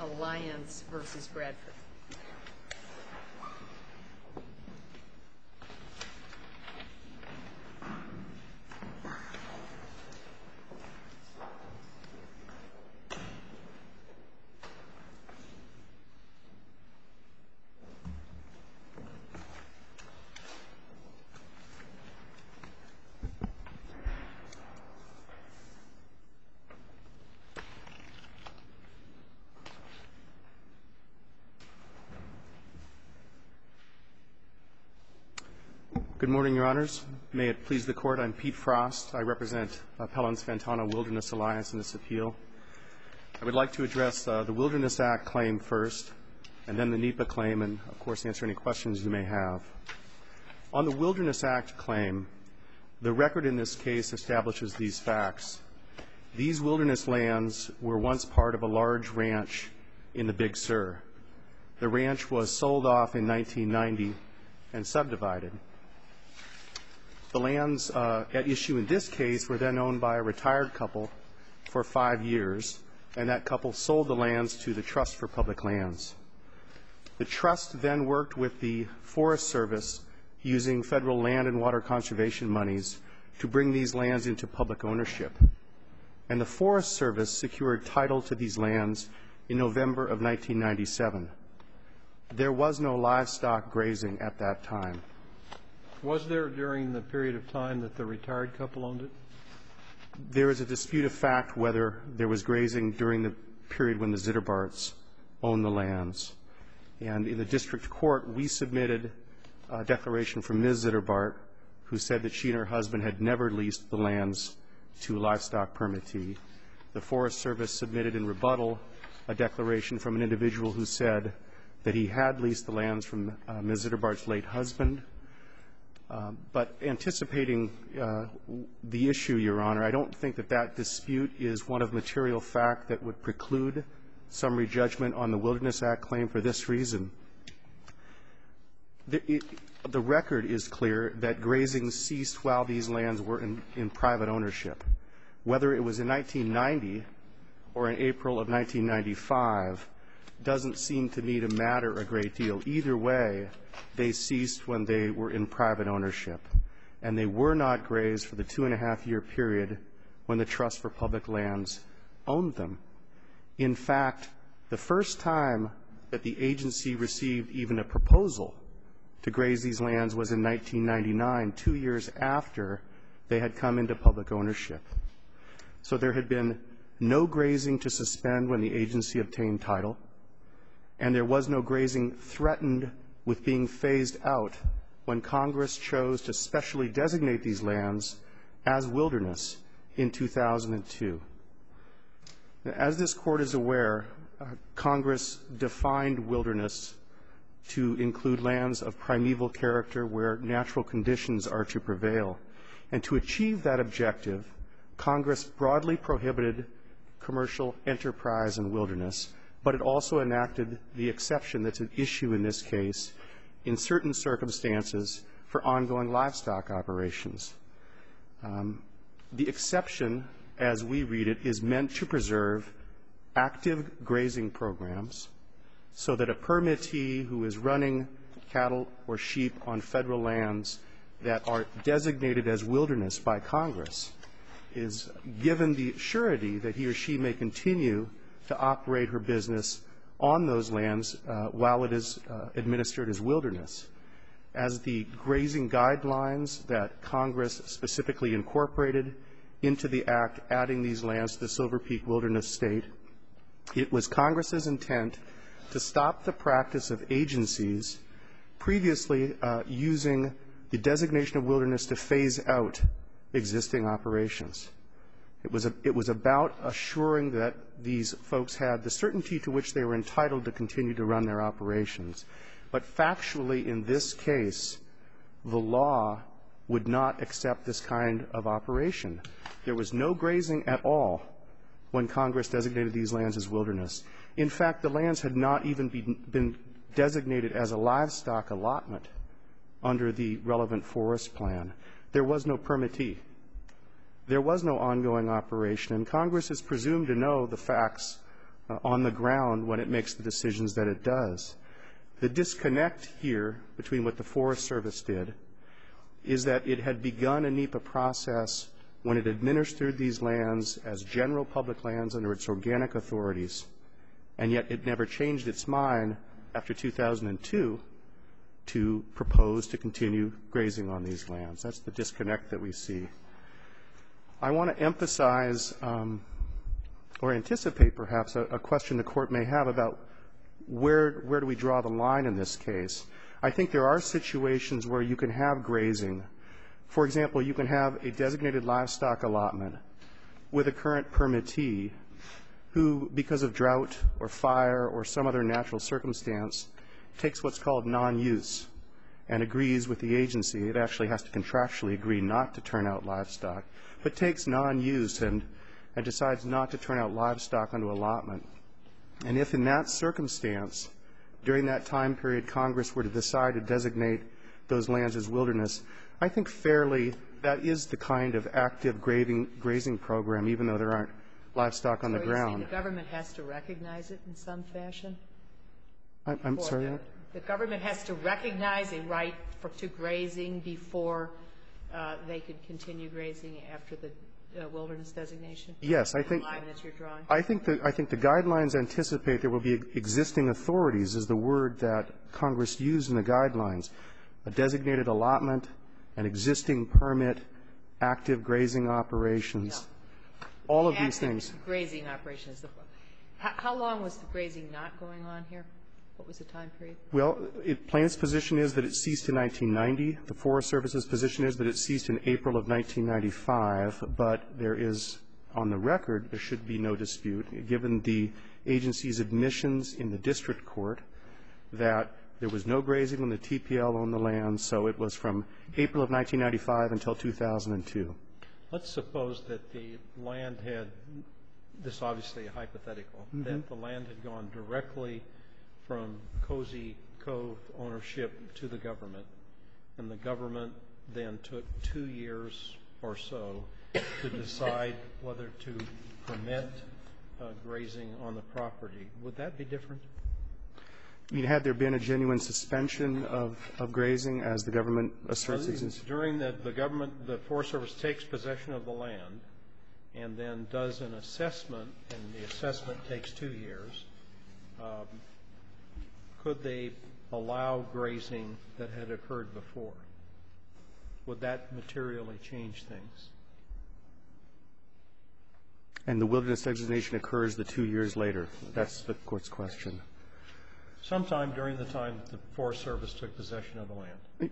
Alliance v. Bradford. Good morning, Your Honors. May it please the Court, I'm Pete Frost. I represent Appellants Ventana Wilderness Alliance in this appeal. I would like to address the Wilderness Act claim first, and then the NEPA claim, and of course answer any questions you may have. On the Wilderness Act claim, the record in this case establishes these facts. These wilderness lands were once part of a large ranch in the Big Sur. The ranch was sold off in 1990 and subdivided. The lands at issue in this case were then owned by a retired couple for 5 years, and that couple sold the lands to the Trust for Public Lands. The Trust then worked with the Forest Service using federal land and water conservation monies to bring these lands into public ownership. And the Forest Service secured title to these lands in November of 1997. There was no livestock grazing at that time. Was there during the period of time that the retired couple owned it? There is a dispute of fact whether there was grazing during the period when the Zitterbarts owned the lands. And in the district court, we submitted a declaration from Ms. Zitterbart, who said that she and her husband had never leased the lands to a livestock permittee. The Forest Service submitted in rebuttal a declaration from an individual who said that he had leased the lands from Ms. Zitterbart's late husband. But anticipating the issue, Your Honor, I don't think that that dispute is one of material fact that would preclude summary judgment on the Wilderness Act claim for this reason. The record is clear that grazing ceased while these lands were in private ownership. Whether it was in 1990 or in April of 1995 doesn't seem to me to matter a great deal. Either way, they ceased when they were in private ownership, and they were not grazed for the 2.5-year period when the Trust for Public Lands owned them. In fact, the first time that the agency received even a proposal to graze these lands was in 1999, 2 years after they had come into public ownership. So there had been no grazing to suspend when the agency obtained title, and there was no grazing threatened with being phased out when Congress chose to specially designate these lands as wilderness in 2002. As this Court is aware, Congress defined wilderness to include lands of primeval character where natural conditions are to prevail. And to achieve that objective, Congress broadly prohibited commercial enterprise in wilderness, but it also enacted the exception that's at issue in this case in certain circumstances for ongoing livestock operations. The exception, as we read it, is meant to preserve active grazing programs so that a permittee who is running cattle or sheep on federal lands that are designated as wilderness by Congress is given the surety that he or she may continue to operate her business on those lands while it is administered as wilderness. As the grazing guidelines that Congress specifically incorporated into the Act, adding these lands to the Silver Peak Wilderness State, it was Congress's intent to stop the practice of agencies previously using the designation of wilderness to phase out existing operations. It was about assuring that these folks had the certainty to which they were entitled to continue to run their operations. But factually, in this case, the law would not accept this kind of operation. There was no grazing at all when Congress designated these lands as wilderness. In fact, the lands had not even been designated as a livestock allotment under the relevant forest plan. There was no permittee. There was no ongoing operation, and Congress is presumed to know the facts on the ground when it makes the decisions that it does. The disconnect here between what the Forest Service did is that it had begun a NEPA process when it administered these lands as general public lands under its organic authorities, and yet it never changed its mind after 2002 to propose to continue grazing on these lands. That's the disconnect that we see. I want to emphasize or anticipate perhaps a question the Court may have about where do we draw the line in this case. I think there are situations where you can have grazing. For example, you can have a designated livestock allotment with a current permittee who, because of drought or fire or some other natural circumstance, takes what's called non-use and agrees with the agency. It actually has to contractually agree not to turn out livestock, but takes non-use and decides not to turn out livestock onto allotment. And if in that circumstance, during that time period, Congress were to decide to designate those lands as wilderness, I think fairly that is the kind of active grazing program, even though there aren't livestock on the ground. So the government has to recognize it in some fashion? I'm sorry? The government has to recognize a right to grazing before they could continue grazing after the wilderness designation? Yes, I think. The line that you're drawing? I think the guidelines anticipate there will be existing authorities, is the word that Congress used in the guidelines. A designated allotment, an existing permit, active grazing operations. No. All of these things. Active grazing operations. How long was the grazing not going on here? What was the time period? Well, Plaintiff's position is that it ceased in 1990. The Forest Service's position is that it ceased in April of 1995. But there is, on the record, there should be no dispute, given the agency's admissions in the district court, that there was no grazing when the TPL owned the land. So it was from April of 1995 until 2002. Let's suppose that the land had, this is obviously a hypothetical, that the land had gone directly from Cozy Cove ownership to the government, and the government then took 2 years or so to decide whether to permit grazing on the property. Would that be different? I mean, had there been a genuine suspension of grazing, as the government asserts exists? During the government, the Forest Service takes possession of the land and then does an assessment, and the assessment takes 2 years. Could they allow grazing that had occurred before? Would that materially change things? And the wilderness designation occurs the 2 years later. That's the Court's question. Sometime during the time the Forest Service took possession of the land.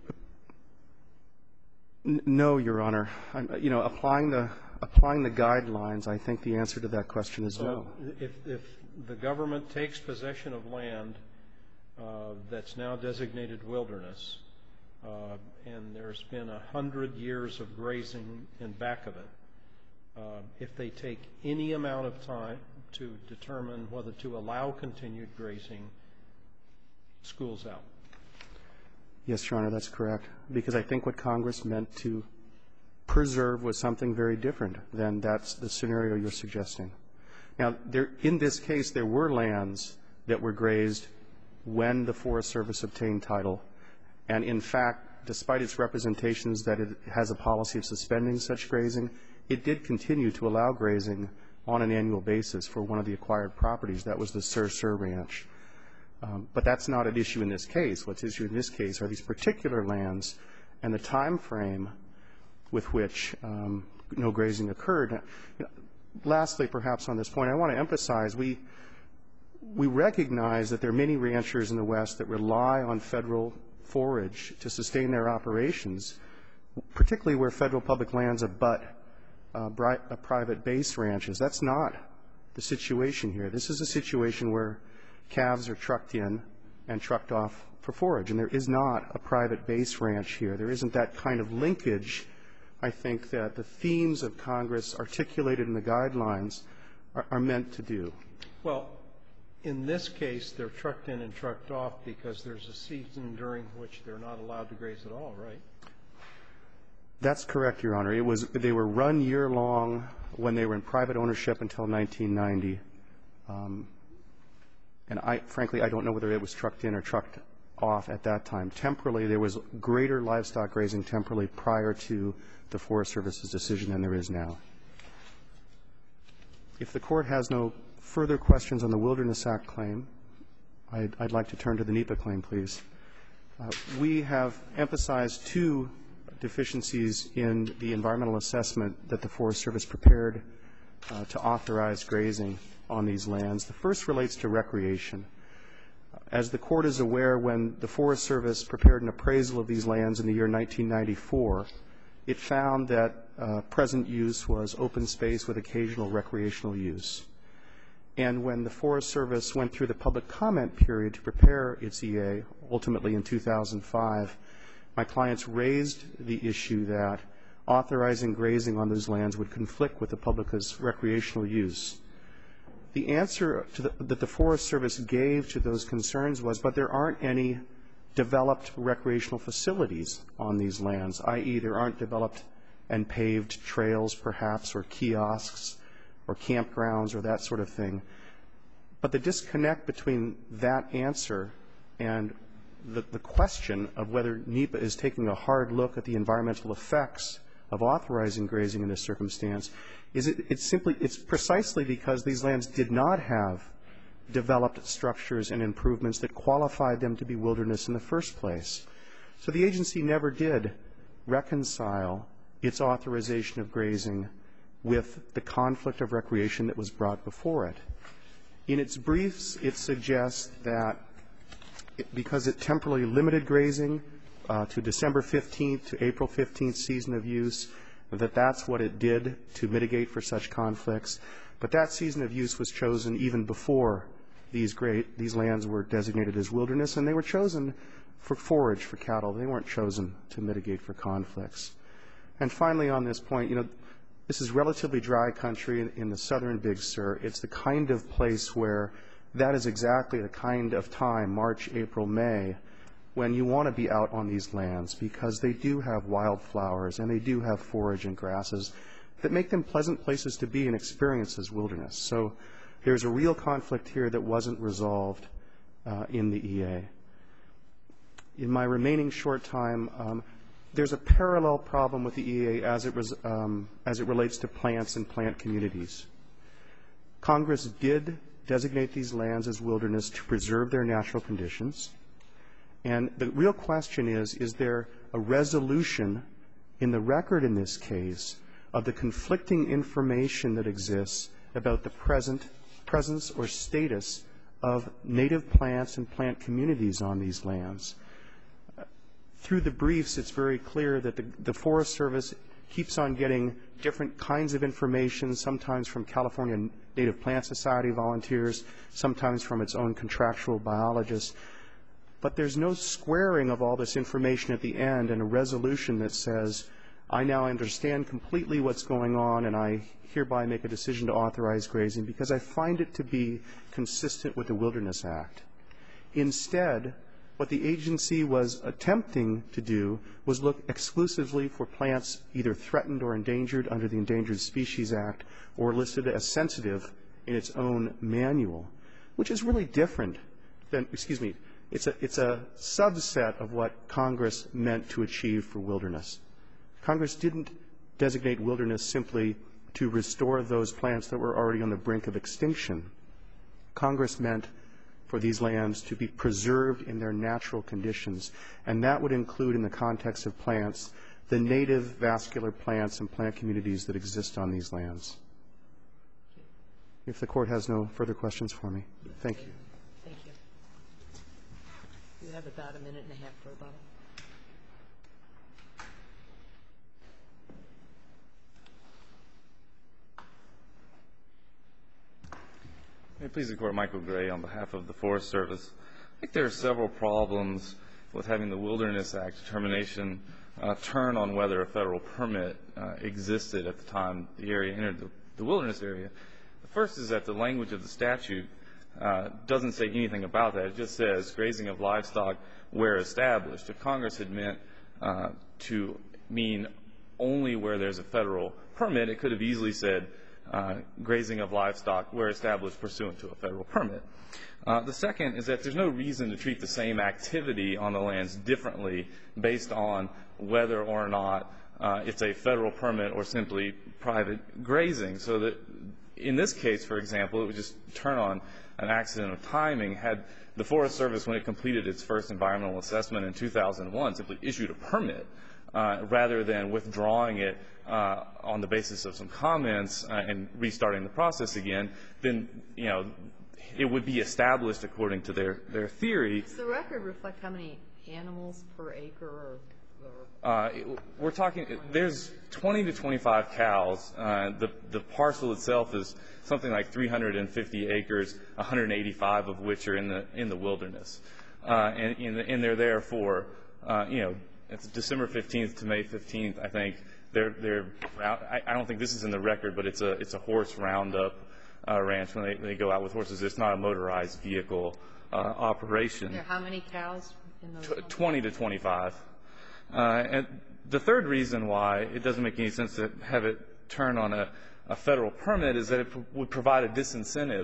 No, Your Honor. You know, applying the guidelines, I think the answer to that question is no. If the government takes possession of land that's now designated wilderness, and there's been 100 years of grazing in back of it, if they take any amount of time to determine whether to allow continued grazing, school's out. Yes, Your Honor, that's correct. Because I think what Congress meant to preserve was something very different than that's the scenario you're suggesting. Now, in this case, there were lands that were grazed when the Forest Service obtained title. And in fact, despite its representations that it has a policy of suspending such grazing, it did continue to allow grazing on an annual basis for one of the acquired properties. That was the Sur Ranch. But that's not an issue in this case. What's issue in this case are these particular lands and the time frame with which no grazing occurred. Lastly, perhaps on this point, I want to emphasize we recognize that there are many ranchers in the West that rely on federal forage to sustain their operations, particularly where federal public lands abut private base ranches. That's not the situation here. This is a situation where calves are trucked in and trucked off for forage, and there is not a private base ranch here. There isn't that kind of linkage, I think, that the themes of Congress articulated in the guidelines are meant to do. Well, in this case, they're trucked in and trucked off because there's a season during which they're not allowed to graze at all, right? That's correct, Your Honor. They were run year-long when they were in private ownership until 1990. And frankly, I don't know whether it was trucked in or trucked off at that time. Temporally, there was greater livestock grazing temporally prior to the Forest Service's decision than there is now. If the Court has no further questions on the Wilderness Act claim, I'd like to turn to the NEPA claim, please. We have emphasized two deficiencies in the environmental assessment that the Forest Service prepared to authorize grazing on these lands. The first relates to recreation. As the Court is aware, when the Forest Service prepared an appraisal of these lands in the year 1994, it found that present use was open space with occasional recreational use. And when the Forest Service went through the public comment period to prepare its EA, ultimately in 2005, my clients raised the issue that authorizing grazing on those lands would conflict with the public's recreational use. The answer that the Forest Service gave to those concerns was, but there aren't any developed recreational facilities on these lands, i.e. there aren't developed and paved trails, perhaps, or kiosks, or campgrounds, or that sort of thing. But the disconnect between that answer and the question of whether NEPA is taking a hard look at the environmental effects of authorizing grazing in this circumstance is it's precisely because these lands did not have developed structures and improvements that qualified them to be wilderness in the first place. So the agency never did reconcile its authorization of grazing with the conflict of recreation that was brought before it. In its briefs, it suggests that because it temporarily limited grazing to December 15th to April 15th season of use, that's what it did to mitigate for such conflicts. But that season of use was chosen even before these lands were designated as wilderness, and they were chosen for forage for cattle. They weren't chosen to mitigate for conflicts. And finally on this point, this is relatively dry country in the southern Big Sur. It's the kind of place where that is exactly the kind of time, March, April, May, when you want to be out on these lands because they do have wildflowers and they do have forage and grasses that make them pleasant places to be and experience as wilderness. So there's a real conflict here that wasn't resolved in the EA. In my remaining short time, there's a parallel problem with the EA as it relates to plants and plant communities. Congress did designate these lands as wilderness to preserve their natural conditions. And the real question is there a resolution in the record in this case of the conflicting information that exists about the presence or status of native plants and plant communities on these lands? Through the briefs, it's very clear that the Forest Service keeps on getting different kinds of information, sometimes from California Native Plant Society volunteers, sometimes from its own contractual biologists. But there's no squaring of all this information at the end and a resolution that says, I now understand completely what's going on and I hereby make a decision to authorize grazing because I find it to be consistent with the Wilderness Act. Instead, what the agency was attempting to do was look exclusively for plants either threatened or endangered under the Endangered Species Act or listed as sensitive in its own manual, which is really different than, it's a subset of what Congress meant to achieve for wilderness. Congress didn't designate wilderness simply to restore those plants that were already on the brink of extinction. Congress meant for these lands to be preserved in their natural conditions, and that would include, in the context of plants, the native vascular plants and plant communities that exist on these lands. If the Court has no further questions for me, thank you. Thank you. You have about a minute and a half for rebuttal. May it please the Court, Michael Gray on behalf of the Forest Service. I think there are several problems with having the Wilderness Act determination turn on whether a federal permit existed at the time the area entered the wilderness area. The first is that the language of the statute doesn't say anything about that. It just says grazing of livestock where established. If Congress had meant to mean only where there's a federal permit, it could have easily said grazing of livestock where established pursuant to a federal permit. The second is that there's no reason to treat the same activity on the lands differently based on whether or not it's a federal permit or simply private grazing. So that in this case, for example, it would just turn on an accident of timing had the Forest Service, when it completed its first environmental assessment in 2001, simply issued a permit rather than withdrawing it on the basis of some comments and restarting the process again, then, you know, it would be established according to their theory. Does the record reflect how many animals per acre We're talking, there's 20 to 25 cows. The parcel itself is something like 350 acres, 185 of which are in the wilderness. And they're there for, you know, it's December 15th to May 15th, I think. I don't think this is in the record, but it's a horse roundup ranch when they go out with horses. It's not a motorized vehicle operation. How many cows in those? 20 to 25. And the third reason why it doesn't make any sense to have it turn on a federal permit is that it would provide a disincentive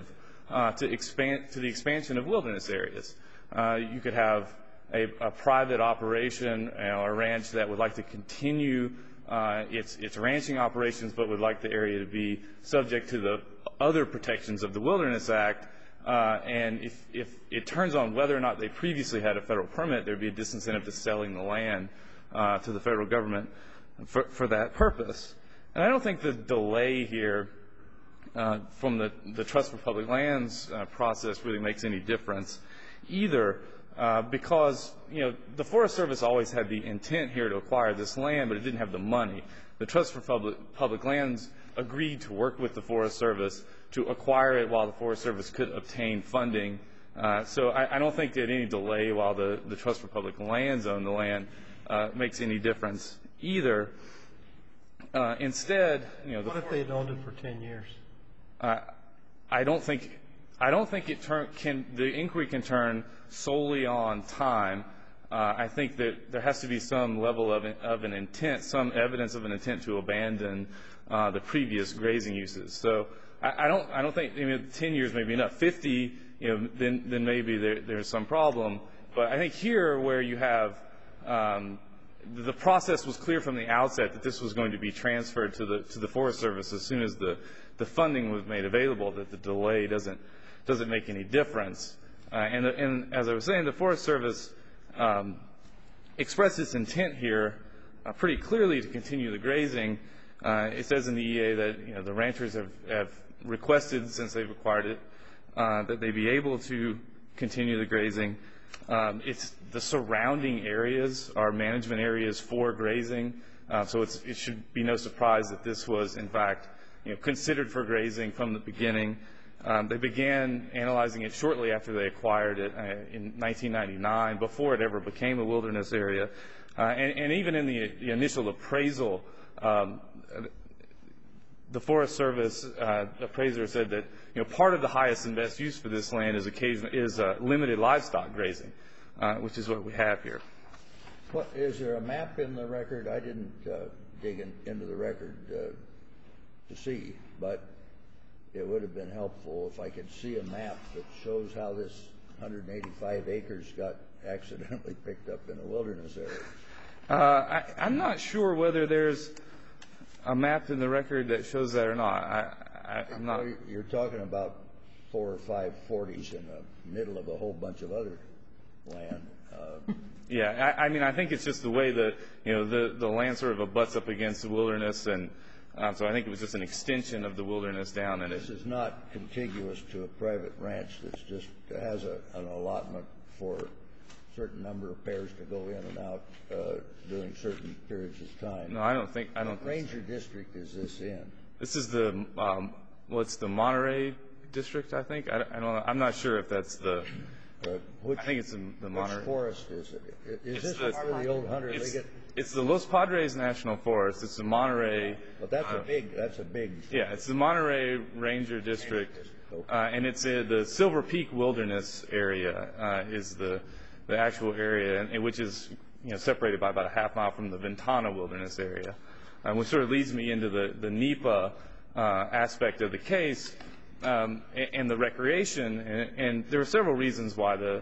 to the expansion of wilderness areas. You could have a private operation, a ranch that would like to continue its ranching operations, but would like the area to be subject to the other protections of the Wilderness Act. And if it turns on whether or not they previously had a federal permit, there would be a disincentive to selling the land to the federal government for that purpose. And I don't think the delay here from the Trust for Public Lands process really makes any difference either, because, you know, the Forest Service always had the intent here to acquire this land, but it didn't have the money. The Trust for Public Lands agreed to work with the Forest Service to acquire it while the Forest Service could obtain funding. So I don't think that any delay while the Trust for Public Lands owned the land makes any difference either. Instead, you know, what if they had owned it for 10 years? I don't think the inquiry can turn solely on time. I think that there has to be some level of an intent, some evidence of an intent to abandon the previous grazing uses. So I don't think, I mean, 10 years may be enough. 50, you know, then maybe there's some problem. But I think here, where you have the process was clear from the outset that this was going to be transferred to the Forest Service as soon as the funding was made available, that the delay doesn't make any difference. And as I was saying, the Forest Service expressed its intent here pretty clearly to continue the grazing. It says in the EA that, you know, the ranchers have requested, since they've acquired it, that they be able to continue the grazing. It's the surrounding areas are management areas for grazing, so it should be no surprise that this was, in fact, you know, considered for grazing from the beginning. They began analyzing it shortly after they acquired it in 1999, before it ever became a wilderness area. And even in the initial appraisal, the Forest Service appraiser said that, you know, part of the highest and best use for this land is limited livestock grazing, which is what we have here. What, is there a map in the record? I didn't dig into the record to see, but it would have been helpful if I could see a map that shows how this 185 acres got accidentally picked up in a wilderness area. I'm not sure whether there's a map in the record that shows that or not. I'm not. You're talking about 4 or 5 40s in the middle of a whole bunch of other land. Yeah, I mean, I think it's just the way that, you know, the land sort of abuts up against the wilderness, and so I think it was just an extension of the wilderness down in it. This is not contiguous to a private ranch that's just has an allotment for a certain number of pairs to go in and out during certain periods of time. No, I don't think. What ranger district is this in? This is the it's the Monterey district, I think. I don't know. I'm not sure if that's the. I think it's in the Monterey. Which forest is it? Is this part of the old Hunter Liggett? It's the Los Padres National Forest. It's the Monterey. But that's a big. Yeah, it's the Monterey Ranger District, and it's the Silver Peak Wilderness area is the actual area, which is, you know, separated by about a half mile from the Ventana Wilderness area, which sort of leads me into the NEPA aspect of the case and the recreation. And there were several reasons why the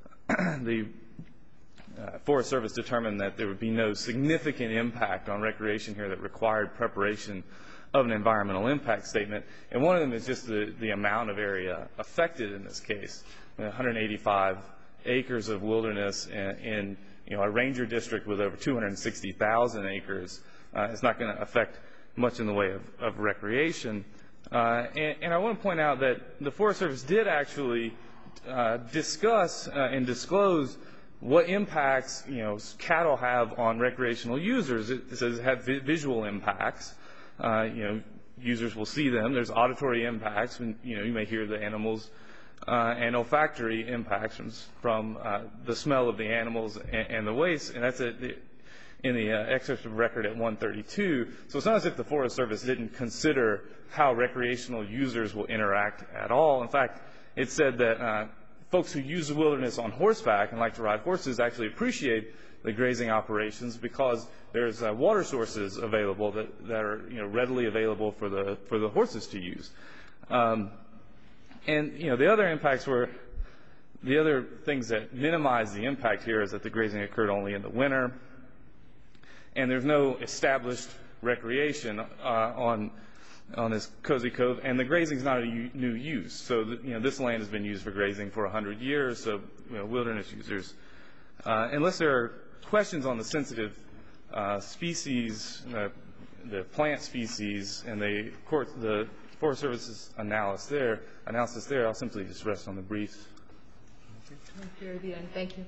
Forest Service determined that there would be no significant impact on recreation here that required preparation of an environmental impact statement. And one of them is just the amount of area affected in this case. 185 acres of wilderness in a ranger district with over 260,000 acres is not going to affect much in the way of recreation. And I want to point out that the Forest Service did actually discuss and disclose what impacts cattle have on recreational users. It says it have visual impacts. Users will see them. There's auditory impacts, and you may hear the animals, and olfactory impacts from the smell of the animals and the waste. And that's in the excerpt of record at 132. So it's not as if the Forest Service didn't consider how recreational users will interact at all. In fact, it said that folks who use the wilderness on horseback and like to ride horses actually appreciate the grazing operations because there's water sources available that are readily available for the horses to use. And the other impacts were the other things that minimize the impact here is that the grazing occurred only in the winter, and there's no established recreation on this Cozy Cove, and the grazing is not a new use. So this land has been used for grazing for 100 years. So wilderness users, unless there are questions on the sensitive species, the plant species, and the Forest Service's analysis there, I'll simply just rest on the briefs. Thank you.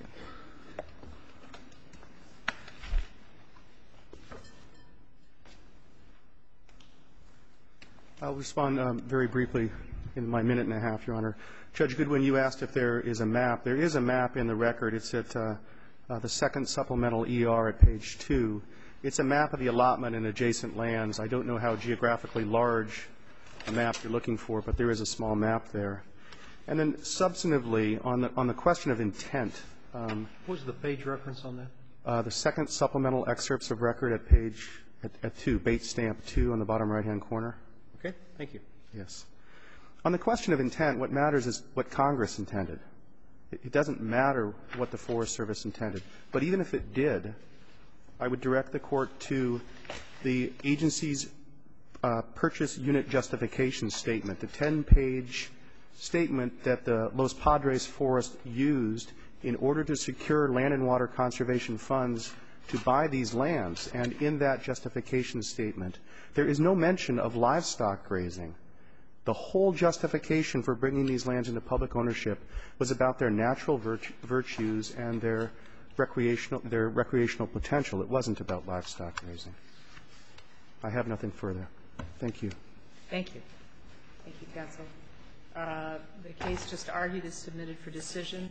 I'll respond very briefly in my minute and a half, Your Honor. Judge Goodwin, you asked if there is a map. There is a map in the record. It's at the second supplemental ER at page 2. It's a map of the allotment and adjacent lands. I don't know how geographically large a map you're looking for, but there is a small map there. And then substantively, on the question of intent. What was the page reference on that? The second supplemental excerpts of record at page at 2, bait stamp 2 on the bottom right-hand corner. Okay, thank you. Yes. On the question of intent, what matters is what Congress intended. It doesn't matter what the Forest Service intended. But even if it did, I would direct the Court to the agency's purchase unit justification statement, the 10-page statement that the Los Padres Forest used in order to secure land and water conservation funds to buy these lands. And in that justification statement, there is no mention of livestock grazing. The whole justification for bringing these lands into public ownership was about their natural virtues and their recreational potential. It wasn't about livestock grazing. I have nothing further. Thank you. Thank you. Thank you, counsel. The case just argued is submitted for decision.